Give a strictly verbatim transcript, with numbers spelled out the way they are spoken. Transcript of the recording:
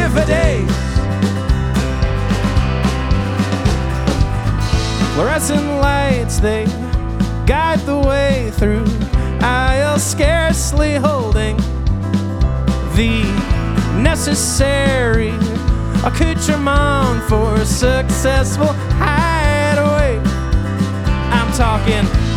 for days. Fluorescent lights, they guide the way through aisles, scarcely holding the necessary accoutrement for a successful hideaway. I'm talking